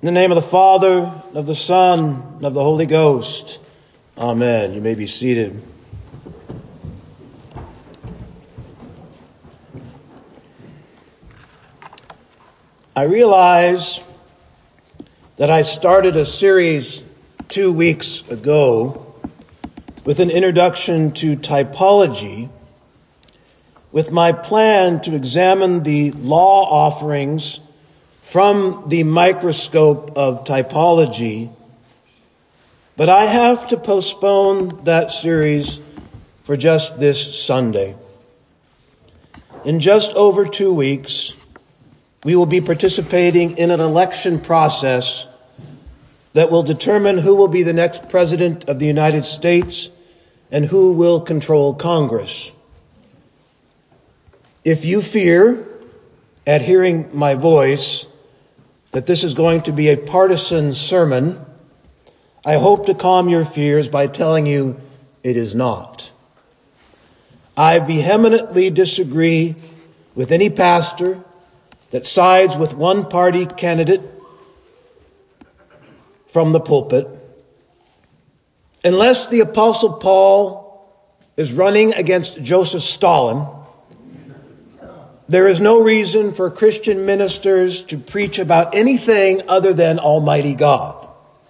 In the name of the Father, and of the Son, and of the Holy Ghost. Amen. You may be seated. I realize that I started a series 2 weeks ago with an introduction to typology, with my plan to examine the law offerings from the microscope of typology, but I have to postpone that series for just this Sunday. In just over 2 weeks, we will be participating in an election process that will determine who will be the next president of the United States and who will control Congress. If you fear, at hearing my voice, that this is going to be a partisan sermon, I hope to calm your fears by telling you it is not. I vehemently disagree with any pastor that sides with one party candidate from the pulpit, unless the Apostle Paul is running against Joseph Stalin. There is no reason for Christian ministers to preach about anything other than Almighty God.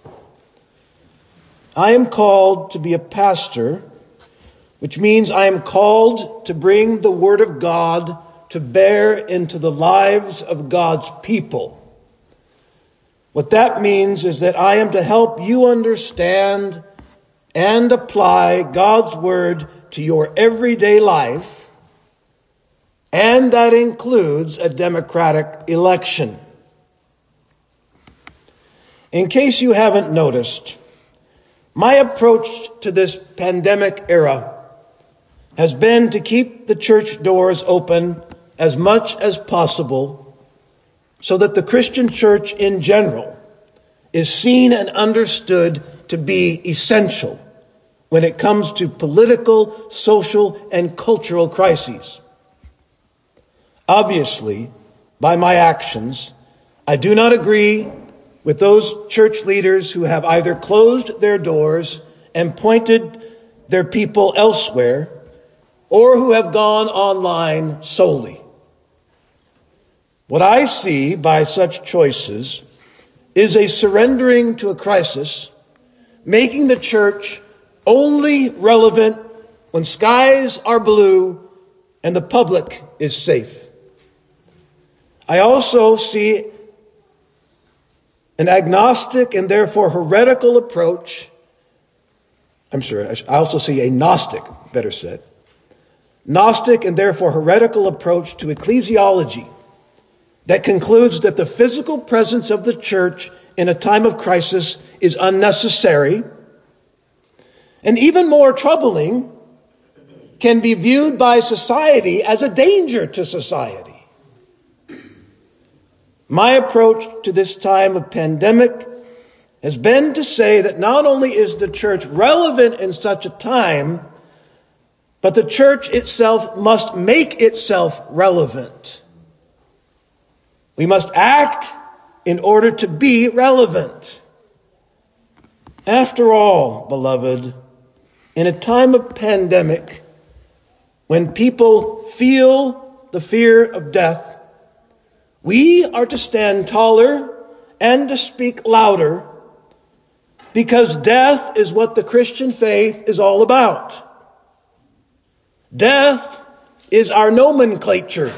I am called to be a pastor, which means I am called to bring the Word of God to bear into the lives of God's people. What that means is that I am to help you understand and apply God's Word to your everyday life, and that includes a democratic election. In case you haven't noticed, my approach to this pandemic era has been to keep the church doors open as much as possible so that the Christian church in general is seen and understood to be essential when it comes to political, social, and cultural crises. Obviously, by my actions, I do not agree with those church leaders who have either closed their doors and pointed their people elsewhere, or who have gone online solely. What I see by such choices is a surrendering to a crisis, making the church only relevant when skies are blue and the public is safe. I also see an agnostic and therefore heretical approach. I also see a Gnostic, better said. Gnostic and therefore heretical approach to ecclesiology that concludes that the physical presence of the church in a time of crisis is unnecessary, and even more troubling, can be viewed by society as a danger to society. My approach to this time of pandemic has been to say that not only is the church relevant in such a time, but the church itself must make itself relevant. We must act in order to be relevant. After all, beloved, in a time of pandemic, when people feel the fear of death, we are to stand taller and to speak louder, because death is what the Christian faith is all about. Death is our nomenclature.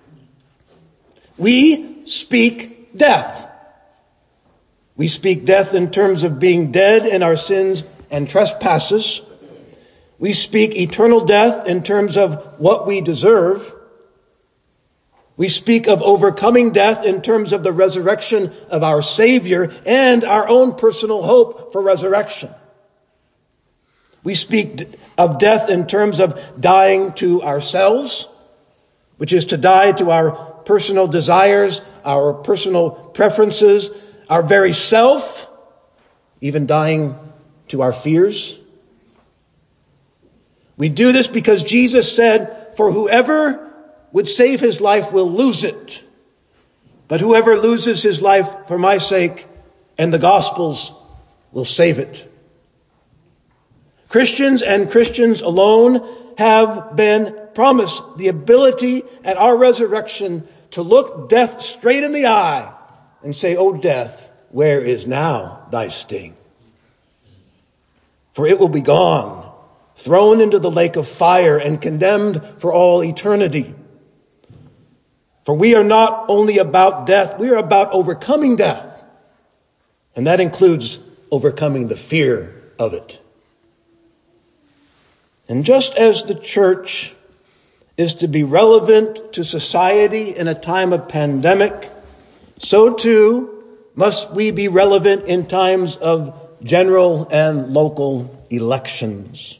We speak death. We speak death in terms of being dead in our sins and trespasses. We speak eternal death in terms of what we deserve. We speak of overcoming death in terms of the resurrection of our Savior and our own personal hope for resurrection. We speak of death in terms of dying to ourselves, which is to die to our personal desires, our personal preferences, our very self, even dying to our fears. We do this because Jesus said, "For whoever would save his life will lose it. But whoever loses his life for my sake and the Gospels will save it. Christians and Christians alone have been promised the ability at our resurrection to look death straight in the eye and say, "O death, where is now thy sting?" For it will be gone, thrown into the lake of fire and condemned for all eternity. For we are not only about death, we are about overcoming death. And that includes overcoming the fear of it. And just as the church is to be relevant to society in a time of pandemic, so too must we be relevant in times of general and local elections.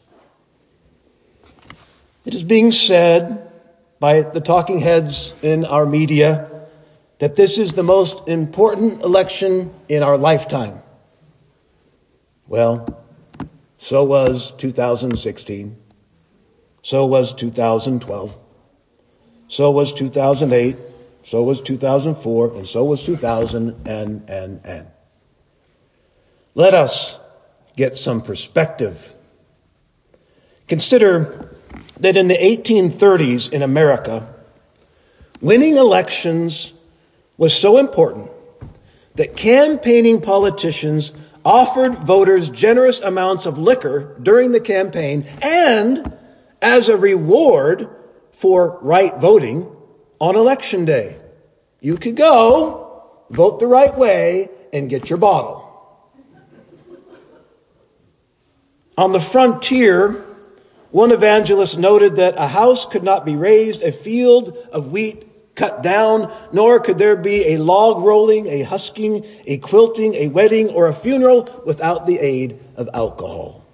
It is being said by the talking heads in our media that this is the most important election in our lifetime. Well, so was 2016. So was 2012. So was 2008. So was 2004. And so was 2000. And. Let us get some perspective. Consider that in the 1830s in America, winning elections was so important that campaigning politicians offered voters generous amounts of liquor during the campaign and as a reward for right voting on election day. You could go, vote the right way, and get your bottle. On the frontier, one evangelist noted that a house could not be raised, a field of wheat cut down, nor could there be a log rolling, a husking, a quilting, a wedding, or a funeral without the aid of alcohol.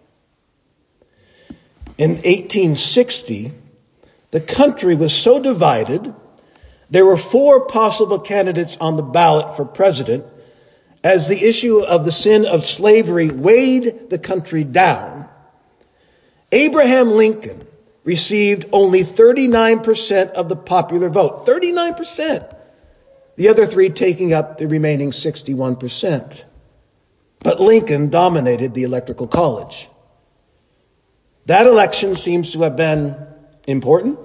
In 1860, the country was so divided, there were 4 possible candidates on the ballot for president, as the issue of the sin of slavery weighed the country down. Abraham Lincoln received only 39% of the popular vote. 39%. The other 3 taking up the remaining 61%. But Lincoln dominated the Electoral College. That election seems to have been important.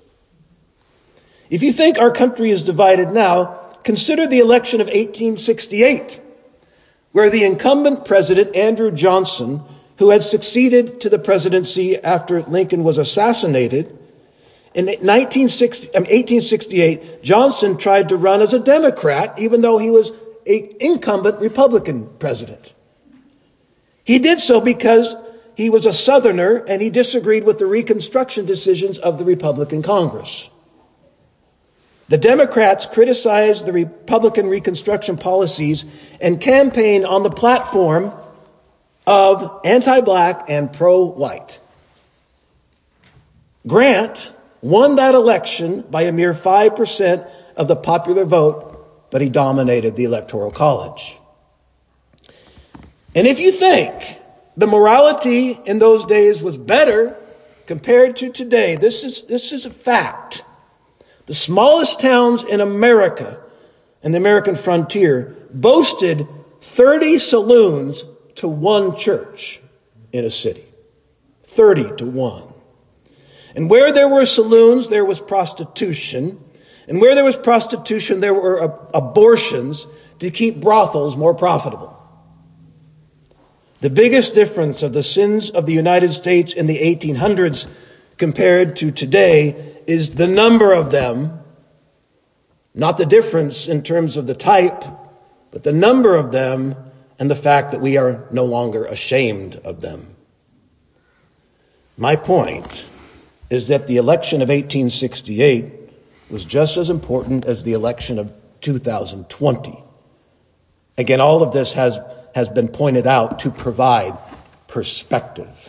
If you think our country is divided now, consider the election of 1868, where the incumbent president, Andrew Johnson, who had succeeded to the presidency after Lincoln was assassinated, in 1868, Johnson tried to run as a Democrat, even though he was an incumbent Republican president. He did so because he was a Southerner and he disagreed with the Reconstruction decisions of the Republican Congress. The Democrats criticized the Republican Reconstruction policies and campaigned on the platform of anti-black and pro-white. Grant won that election by a mere 5% of the popular vote, but he dominated the Electoral College. And if you think the morality in those days was better compared to today, this is a fact. The smallest towns in America and the American frontier boasted 30 saloons to 1 church in a city. 30 to 1. And where there were saloons, there was prostitution. And where there was prostitution, there were abortions to keep brothels more profitable. The biggest difference of the sins of the United States in the 1800s compared to today is the number of them, not the difference in terms of the type, but the number of them and the fact that we are no longer ashamed of them. My point is that the election of 1868 was just as important as the election of 2020. Again, all of this has been pointed out to provide perspective.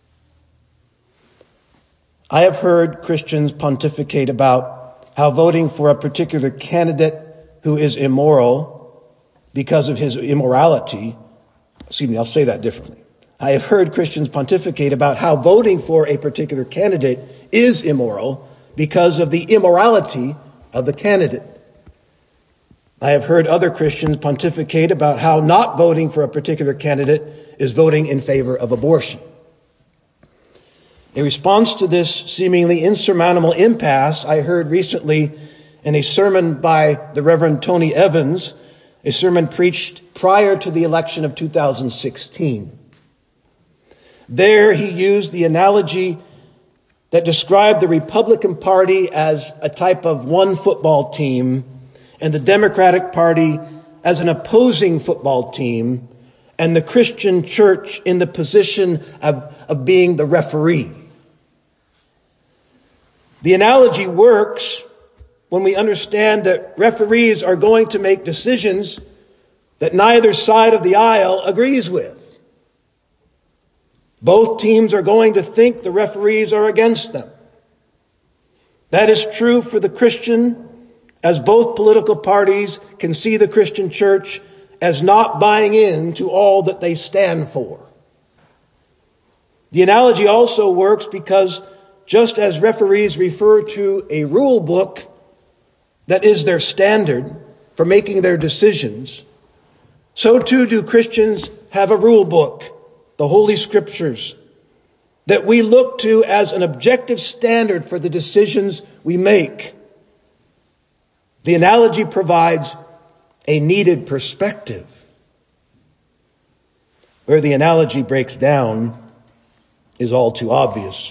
I have heard Christians pontificate about how voting for a particular candidate who is immoral because of his immorality, I'll say that differently. I have heard Christians pontificate about how voting for a particular candidate is immoral because of the immorality of the candidate. I have heard other Christians pontificate about how not voting for a particular candidate is voting in favor of abortion. In response to this seemingly insurmountable impasse, I heard recently in a sermon by the Reverend Tony Evans, a sermon preached prior to the election of 2016. There he used the analogy that described the Republican Party as a type of one football team and the Democratic Party as an opposing football team, and the Christian church in the position of being the referee. The analogy works when we understand that referees are going to make decisions that neither side of the aisle agrees with. Both teams are going to think the referees are against them. That is true for the Christian, as both political parties can see the Christian church as not buying into all that they stand for. The analogy also works because just as referees refer to a rule book that is their standard for making their decisions, so too do Christians have a rule book, the Holy Scriptures, that we look to as an objective standard for the decisions we make. The analogy provides a needed perspective. Where the analogy breaks down is all too obvious.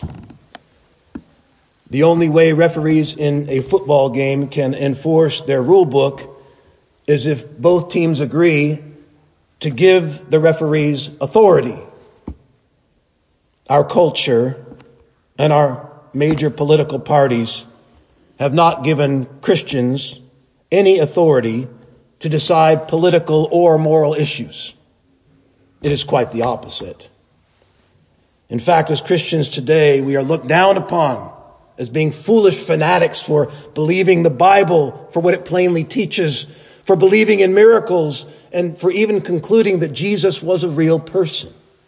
The only way referees in a football game can enforce their rule book is if both teams agree to give the referees authority. Our culture and our major political parties have not given Christians any authority to decide political or moral issues. It is quite the opposite. In fact, as Christians today, we are looked down upon as being foolish fanatics for believing the Bible for what it plainly teaches, for believing in miracles, and for even concluding that Jesus was a real person.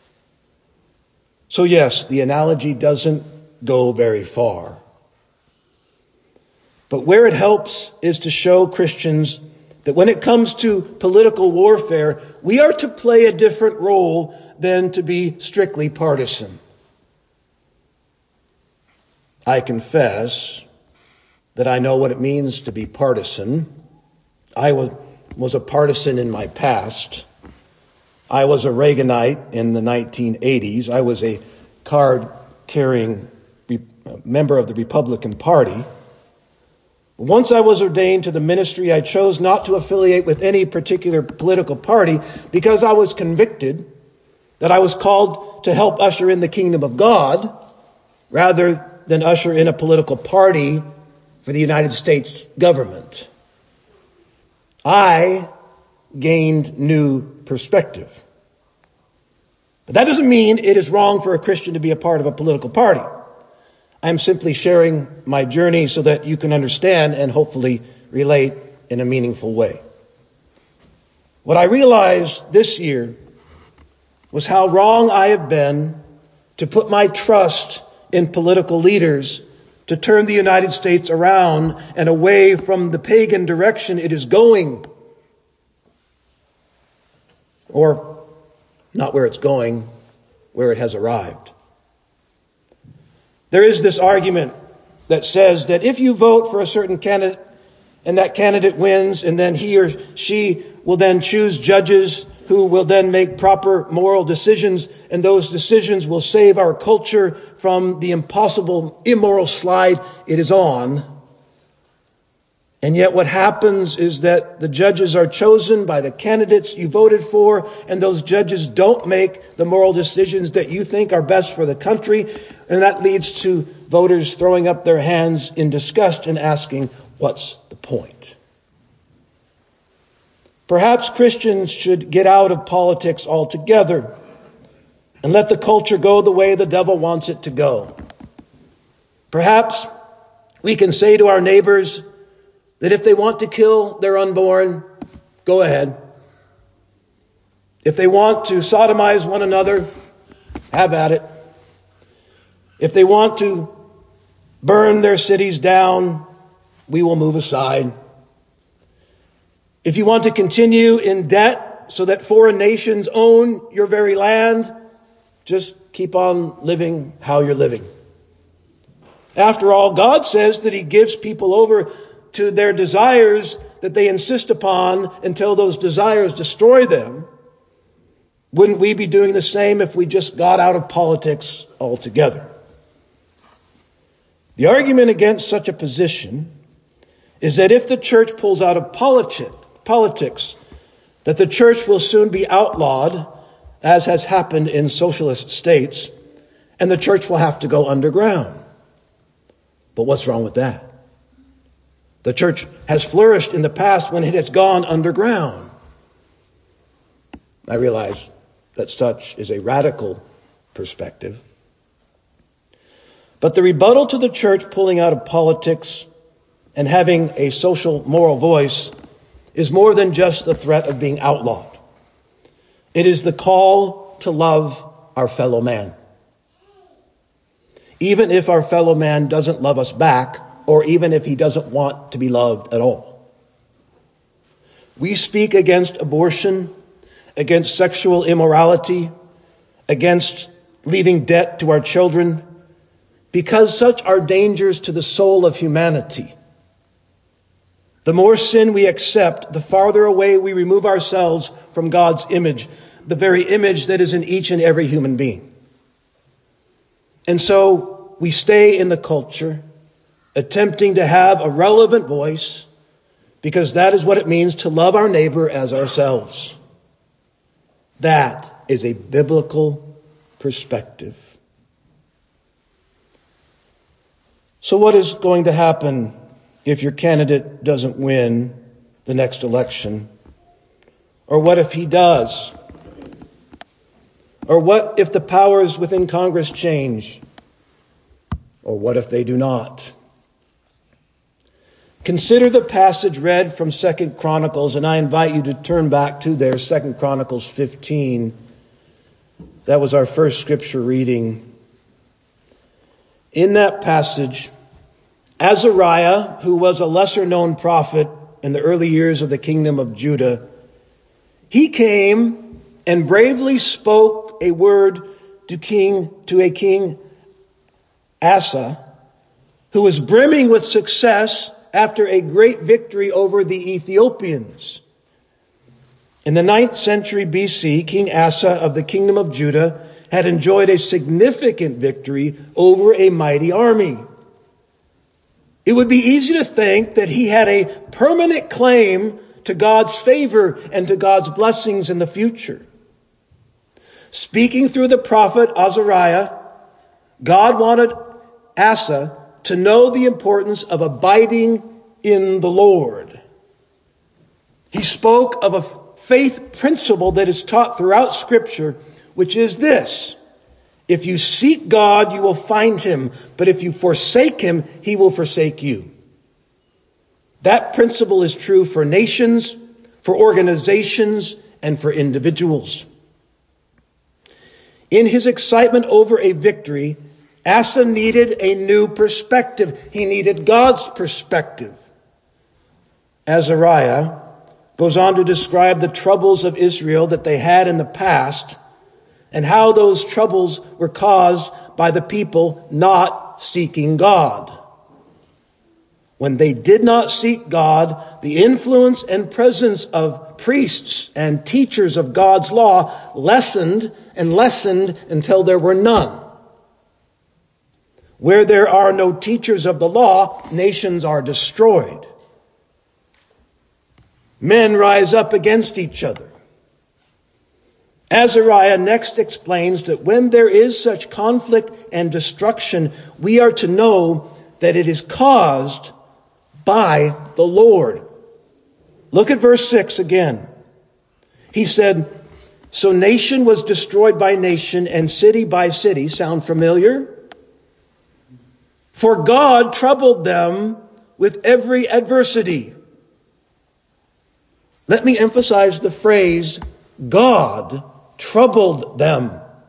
So yes, the analogy doesn't go very far. But where it helps is to show Christians that when it comes to political warfare, we are to play a different role than to be strictly partisan. I confess that I know what it means to be partisan. I was a partisan in my past. I was a Reaganite in the 1980s. I was a card-carrying member of the Republican Party. Once I was ordained to the ministry, I chose not to affiliate with any particular political party because I was convicted that I was called to help usher in the kingdom of God rather than usher in a political party for the United States government. I gained new perspective. But that doesn't mean it is wrong for a Christian to be a part of a political party. I'm simply sharing my journey so that you can understand and hopefully relate in a meaningful way. What I realized this year was how wrong I have been to put my trust in political leaders to turn the United States around and away from the pagan direction it is going. Or not where it's going, where it has arrived. There is this argument that says that if you vote for a certain candidate and that candidate wins, and then he or she will then choose judges who will then make proper moral decisions, and those decisions will save our culture from the impossible immoral slide it is on. And yet what happens is that the judges are chosen by the candidates you voted for, and those judges don't make the moral decisions that you think are best for the country, and that leads to voters throwing up their hands in disgust and asking, what's the point? Perhaps Christians should get out of politics altogether and let the culture go the way the devil wants it to go. Perhaps we can say to our neighbors that if they want to kill their unborn, go ahead. If they want to sodomize one another, have at it. If they want to burn their cities down, we will move aside. If you want to continue in debt so that foreign nations own your very land, just keep on living how you're living. After all, God says that he gives people over to their desires that they insist upon until those desires destroy them. Wouldn't we be doing the same if we just got out of politics altogether? The argument against such a position is that if the church pulls out of politics, that the church will soon be outlawed, as has happened in socialist states, and the church will have to go underground. But what's wrong with that? The church has flourished in the past when it has gone underground. I realize that such is a radical perspective. But the rebuttal to the church pulling out of politics and having a social moral voice is more than just the threat of being outlawed. It is the call to love our fellow man. Even if our fellow man doesn't love us back, or even if he doesn't want to be loved at all. We speak against abortion, against sexual immorality, against leaving debt to our children, because such are dangers to the soul of humanity. The more sin we accept, the farther away we remove ourselves from God's image, the very image that is in each and every human being. And so we stay in the culture, attempting to have a relevant voice, because that is what it means to love our neighbor as ourselves. That is a biblical perspective. So what is going to happen if your candidate doesn't win the next election? Or what if he does? Or what if the powers within Congress change? Or what if they do not? Consider the passage read from 2 Chronicles, and I invite you to turn back to there, 2 Chronicles 15. That was our first scripture reading. In that passage, Azariah, who was a lesser-known prophet in the early years of the kingdom of Judah, he came and bravely spoke a word to a king Asa, who was brimming with success after a great victory over the Ethiopians. In the 9th century BC, King Asa of the kingdom of Judah had enjoyed a significant victory over a mighty army. It would be easy to think that he had a permanent claim to God's favor and to God's blessings in the future. Speaking through the prophet Azariah, God wanted Asa to know the importance of abiding in the Lord. He spoke of a faith principle that is taught throughout Scripture, which is this: if you seek God, you will find him. But if you forsake him, he will forsake you. That principle is true for nations, for organizations, and for individuals. In his excitement over a victory, Asa needed a new perspective. He needed God's perspective. Azariah goes on to describe the troubles of Israel that they had in the past, and how those troubles were caused by the people not seeking God. When they did not seek God, the influence and presence of priests and teachers of God's law lessened and lessened until there were none. Where there are no teachers of the law, nations are destroyed. Men rise up against each other. Azariah next explains that when there is such conflict and destruction, we are to know that it is caused by the Lord. Look at verse 6 again. He said, so nation was destroyed by nation and city by city. Sound familiar? For God troubled them with every adversity. Let me emphasize the phrase, God troubled them.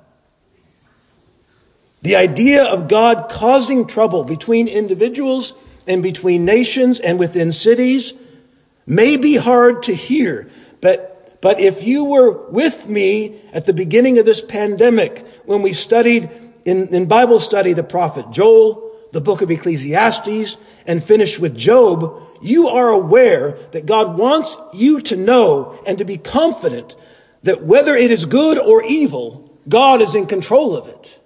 The idea of God causing trouble between individuals and between nations and within cities may be hard to hear, but if you were with me at the beginning of this pandemic, when we studied in Bible study the prophet Joel, the book of Ecclesiastes, and finished with Job, you are aware that God wants you to know and to be confident that whether it is good or evil, God is in control of it.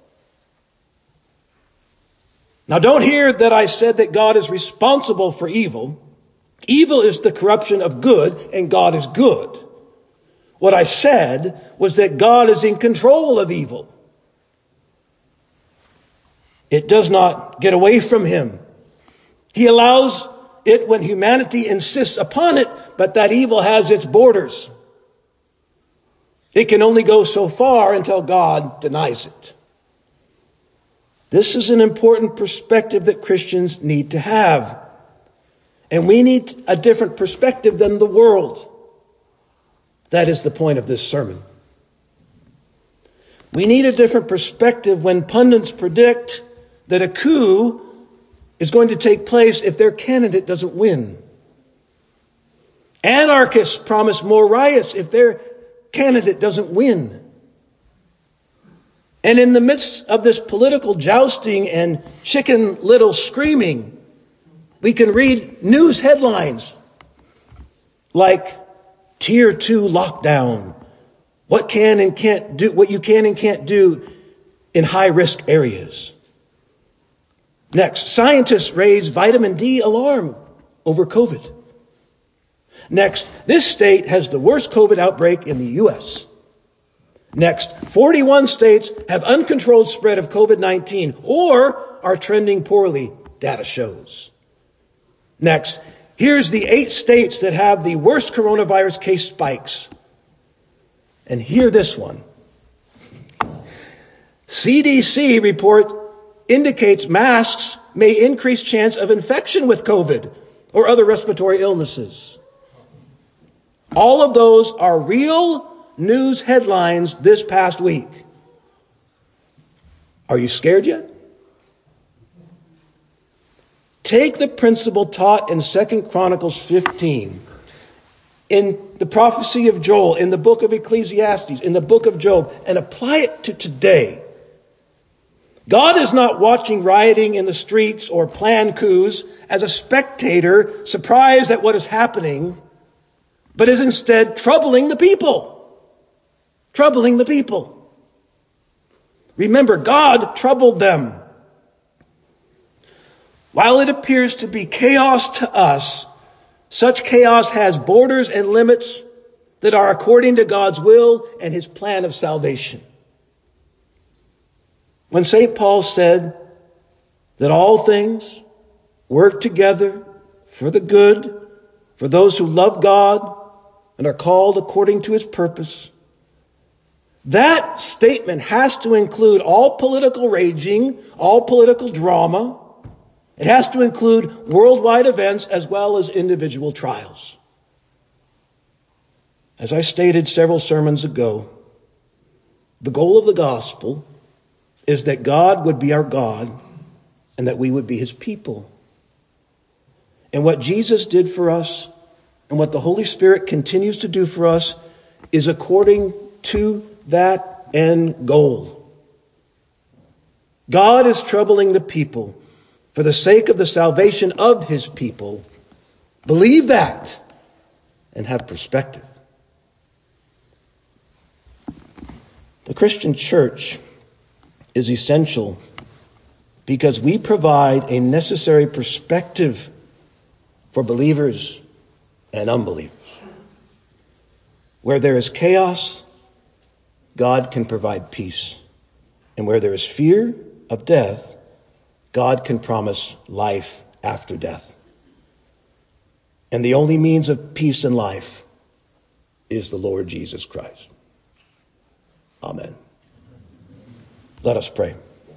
Now, don't hear that I said that God is responsible for evil. Evil is the corruption of good, and God is good. What I said was that God is in control of evil. It does not get away from him. He allows it when humanity insists upon it, but that evil has its borders. It can only go so far until God denies it. This is an important perspective that Christians need to have. And we need a different perspective than the world. That is the point of this sermon. We need a different perspective when pundits predict that a coup is going to take place if their candidate doesn't win. Anarchists promise more riots if their candidate doesn't win. And in the midst of this political jousting and chicken little screaming, we can read news headlines like Tier 2 lockdown, what you can and can't do in high-risk areas. Next, scientists raise vitamin D alarm over COVID. Next, this state has the worst COVID outbreak in the U.S. Next, 41 states have uncontrolled spread of COVID-19 or are trending poorly, data shows. Next, here's the 8 states that have the worst coronavirus case spikes. And hear this one. CDC report indicates masks may increase chance of infection with COVID or other respiratory illnesses. All of those are real news headlines this past week. Are you scared yet? Take the principle taught in 2 Chronicles 15, in the prophecy of Joel, in the book of Ecclesiastes, in the book of Job, and apply it to today. God is not watching rioting in the streets or planned coups as a spectator surprised at what is happening, but is instead troubling the people. Troubling the people. Remember, God troubled them. While it appears to be chaos to us, such chaos has borders and limits that are according to God's will and his plan of salvation. When St. Paul said that all things work together for the good, for those who love God and are called according to his purpose, that statement has to include all political raging, all political drama. It has to include worldwide events as well as individual trials. As I stated several sermons ago, the goal of the gospel is that God would be our God and that we would be his people. And what Jesus did for us and what the Holy Spirit continues to do for us is according to that end goal. God is troubling the people for the sake of the salvation of his people. Believe that and have perspective. The Christian church is essential because we provide a necessary perspective for believers and unbelievers. Where there is chaos, God can provide peace. And where there is fear of death, God can promise life after death. And the only means of peace and life is the Lord Jesus Christ. Amen. Let us pray.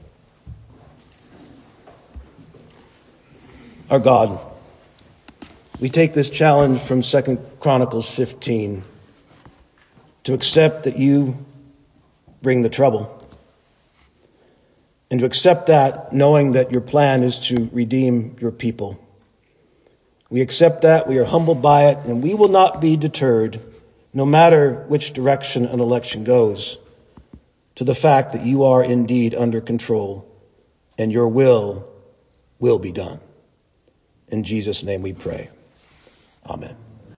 Our God, we take this challenge from 2 Chronicles 15 to accept that you bring the trouble, and to accept that knowing that your plan is to redeem your people. We accept that, we are humbled by it, and we will not be deterred, no matter which direction an election goes, to the fact that you are indeed under control and your will be done. In Jesus' name we pray. Amen.